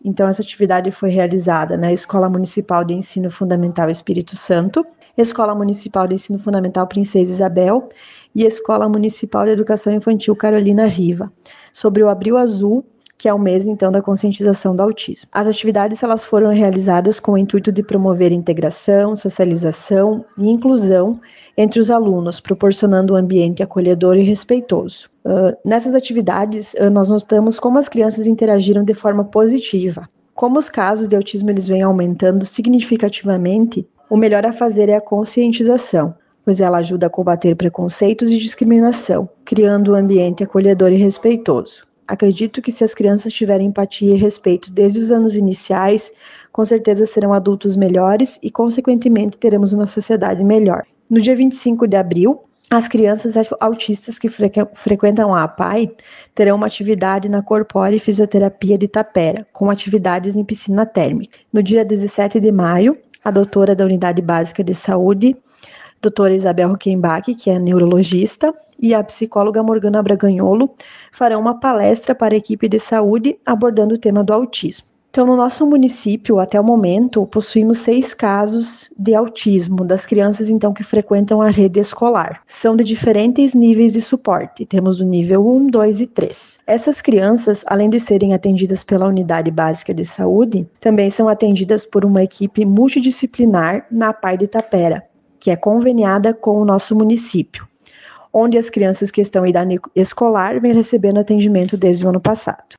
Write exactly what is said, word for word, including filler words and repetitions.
Então, essa atividade foi realizada na Escola Municipal de Ensino Fundamental Espírito Santo, Escola Municipal de Ensino Fundamental Princesa Isabel e Escola Municipal de Educação Infantil Carolina Riva, sobre o Abril Azul, que é o mês, então, da conscientização do autismo. As atividades elas foram realizadas com o intuito de promover integração, socialização e inclusão entre os alunos, proporcionando um ambiente acolhedor e respeitoso. Uh, nessas atividades, uh, nós notamos como as crianças interagiram de forma positiva. Como os casos de autismo eles vêm aumentando significativamente, o melhor a fazer é a conscientização, pois ela ajuda a combater preconceitos e discriminação, criando um ambiente acolhedor e respeitoso. Acredito que se as crianças tiverem empatia e respeito desde os anos iniciais, com certeza serão adultos melhores e, consequentemente, teremos uma sociedade melhor. No dia vinte e cinco de abril, as crianças autistas que frequ- frequentam a APAE terão uma atividade na Corpore Fisioterapia de Itapera, com atividades em piscina térmica. No dia dezessete de maio, a doutora da Unidade Básica de Saúde, doutora Isabel Huckenbach, que é neurologista, e a psicóloga Morgana Braganholo farão uma palestra para a equipe de saúde abordando o tema do autismo. Então, no nosso município, até o momento, possuímos seis casos de autismo das crianças, então, que frequentam a rede escolar. São de diferentes níveis de suporte. Temos o nível um, dois e três. Essas crianças, além de serem atendidas pela Unidade Básica de Saúde, também são atendidas por uma equipe multidisciplinar na APAE de Itapera, que é conveniada com o nosso município, onde as crianças que estão em idade escolar vêm recebendo atendimento desde o ano passado.